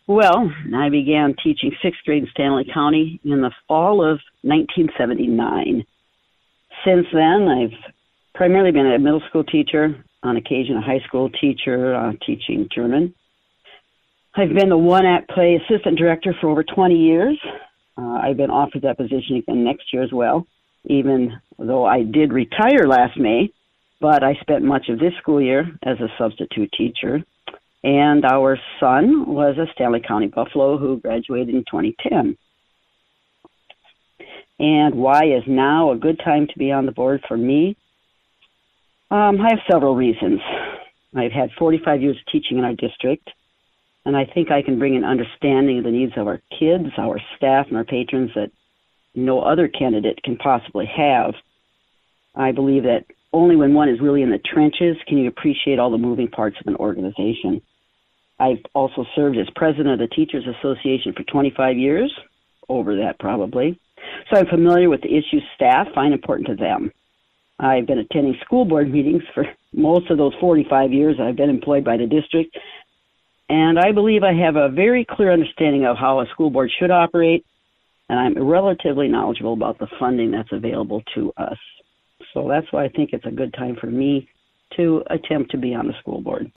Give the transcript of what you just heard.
Well, I began teaching sixth grade in Stanley County in the fall of 1979. Since then, I've primarily been a middle school teacher, on occasion a high school teacher teaching German. I've been the one-act play assistant director for over 20 years. I've been offered that position again next year as well, even though I did retire last May, but I spent much of this school year as a substitute teacher. And our son was a Stanley County Buffalo who graduated in 2010. And why is now a good time to be on the board for me? I have several reasons. I've had 45 years of teaching in our district, and I think I can bring an understanding of the needs of our kids, our staff, and our patrons that no other candidate can possibly have. I believe that only when one is really in the trenches can you appreciate all the moving parts of an organization. I've also served as president of the Teachers Association for 25 years, over that probably. So I'm familiar with the issues staff find important to them. I've been attending school board meetings for most of those 45 years I've been employed by the district, and I believe I have a very clear understanding of how a school board should operate, and I'm relatively knowledgeable about the funding that's available to us. So that's why I think it's a good time for me to attempt to be on the school board.